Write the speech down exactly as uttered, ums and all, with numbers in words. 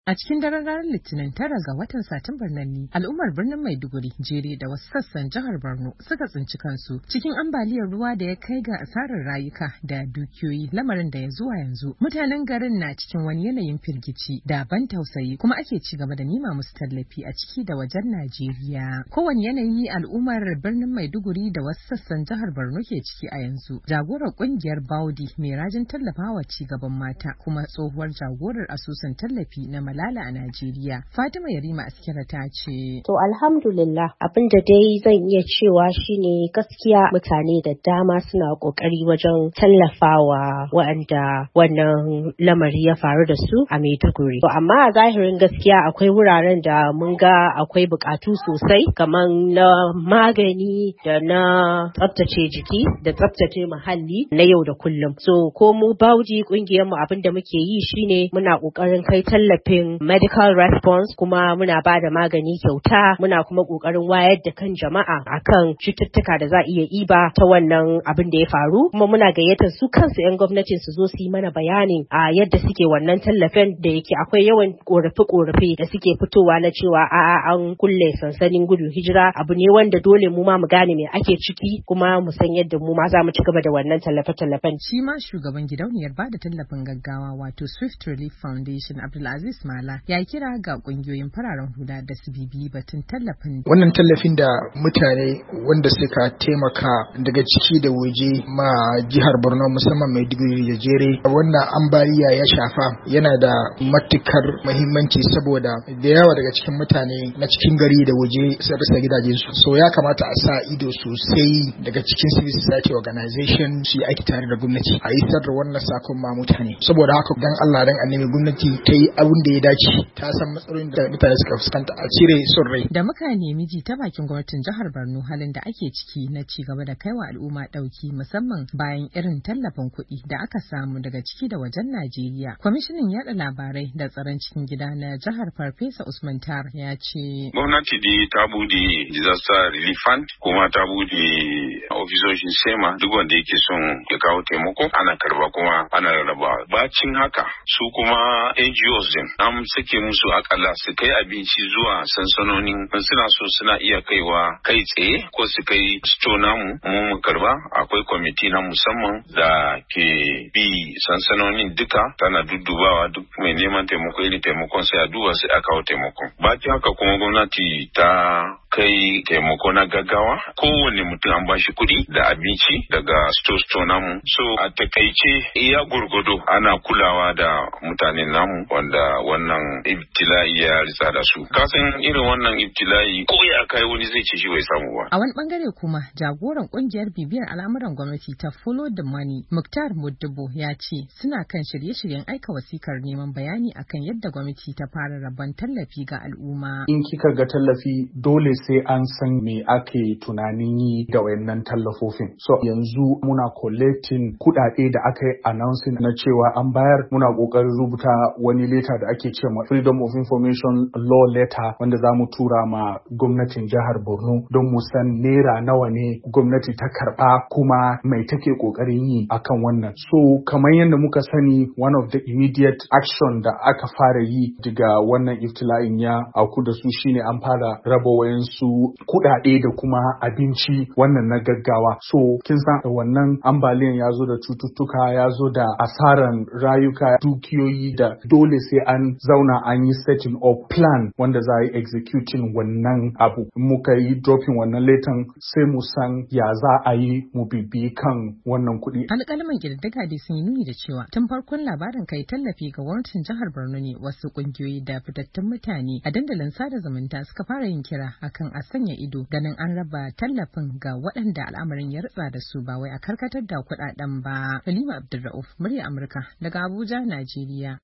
A cikin daren ranar Litinin tara ga watan Satumbar nan ne al'ummar birnin Maiduguri jere da wasu sassan jihar Borno suka tsinci kansu cikin ambaliyar ruwa da ya kai ga asarar rayuka da dukiyoyi, lamarin da ya zuwa yanzu mutanen garin na cikin wani yanayin firgici da ban tausayi, kuma ake ci gaba da nema musu tallafi a ciki da wajen Najeriya. Kowane yanayi al'ummar birnin Maiduguri da wasu sassan jihar Borno ke ciki a yanzu. Jagorar kungiyar Baudi mai rajin tallafawa ci gaban mata kuma tsohuwar jagorar asusun tallafi na Malala a Najeriya, Fatima Yarima Askira ta ce. To alhamdulillah, abin da dai zan iya cewa shine gaskiya mutane da dama suna kokari wajen tallafawa waɗanda wannan lamari ya faru da su a Maiduguri. To amma a zahirin gaskiya akwai wuraren da mun ga akwai bukatu sosai kamar na magani da na tsaftace jiki da tsaftace muhalli na yau da kullum. So ko mu Baudi kungiyar mu abin da muke yi shine muna kokarin kai tallafin medical response, kuma muna ba da magani kyauta, muna kuma kokarin wayar da kan jama'a akan cututtuka da za a iya iba ta wannan abin da ya faru, kuma muna gayyatar su kansu 'yan gwamnatin su zo su yi mana bayanin a yadda suke wannan tallafin da yake akwai yawan korafe-korafe da suke fitowa na cewa a'a an kulle sansanin gudun hijira, abu ne wanda dole mu ma mu gane me ake ciki kuma mu san yadda mu ma za mu ci gaba da wannan tallafe-tallafen. Shi ma shugaban gidauniyar ba da tallafin gaggawa wato Swift Relief Foundation Abdulaziz Mala ya kira ga kungiyoyin fararen hula da su bibi batun tallafin. Wannan tallafin da mutane wanda suka taimaka daga ciki da waje ma jihar Borno musamman Maiduguri da Jere, wannan ambaliya ya shafa yana da matukar muhimmanci saboda da yawa daga cikin mutane na cikin gari da waje sun rasa gidajensu. So ya kamata a sa ido sosai daga cikin civil society organization su yi aiki tare da gwamnati a isar da wannan sakon ma mutane. Saboda haka dan Allah dan annabi gwamnati ta yi abin da ya dace, ta san matsalolin da mutane suka fuskanta a cire son rai. Da muka nemi ji ta bakin gwamnatin jihar Borno halin da ake ciki na ci gaba da kaiwa al'umma dauki musamman bayan irin tallafin kuɗi da aka samu daga ciki da wajen Najeriya. Kwamishinan yada labarai da tsaron cikin gida na jihar Farfesa Usman Tar ya ce. Gwamnati dai ta bude disaster relief fund kuma ta bude ofisoshin SEMA, duk wanda yake son ya kawo taimako ana karba kuma ana rarraba. Bacin haka su kuma N G Os din an sake musu akalla su kai abinci zuwa sansanonin, suna so suna iya kaiwa kai tsaye ko su kai sto namu mu mu karba. Akwai kwamiti na musamman da ke bi sansanonin duka, tana duddubawa duk mai neman taimako irin taimakon sai a duba sai a kawo taimakon. Bacin haka kuma gwamnati ta kai taimako na gaggawa, kowane mutum an bashi kuɗi da abinci daga sto-sto namu. So a takaice iya gurgudu ana kulawa da mutanen namu wanda wannan ibtila'i ya ritsa da su. Kasan irin wannan ibtila'i ko ya kai wani zai ce shi bai samu ba. A wani bangare kuma jagoran kungiyar bibiyar al'amuran gwamnati ta Follow the Money, Muktar Muddubo, ya ce suna kan shirye-shiryen aika wasikar neman bayani akan yadda gwamnati ta fara rabon tallafi ga al'umma. In kika ga tallafi dole sai an san me ake tunanin yi da wayannan tallafofin. So yanzu muna collecting kuɗaɗe da aka yi announcing na cewa an bayar, muna ƙoƙarin rubuta wani leta da ake cewa Freedom of Information Law Letter wanda za mu tura ma gwamnatin jihar Borno don mu san naira nawa ne gwamnati ta karɓa kuma mai take ƙoƙarin yi akan wannan. So kamar yadda muka sani, one of the immediate action da aka fara yi daga wannan iftila'in ya auku da su shine an fara raba wayansu kuɗaɗe da kuma abinci wannan na gaggawa. So kin san wannan ambaliyan ya zo da cututtuka, ya zo da asaran rayuka, dukiyoyi, da dole sai an zauna an yi setting up plan wanda za a yi executing wannan abu. Muka yi dropping wannan letan sai mu san ya za a yi mu bibi kan wannan kuɗi. Alƙalman ƙididdiga dai sun yi nuni da cewa tun farkon labarin kai tallafi ga gwamnatin jihar Borno ne wasu ƙungiyoyi da fitattun mutane a dandalin sada zumunta suka fara yin kira akan a sanya ido ganin an raba tallafin ga waɗanda al'amarin ya ritsa da su ba wai a karkatar da kuɗaɗen ba. Halima Abdulrauf, murya Amurka daga Abuja, Najeriya.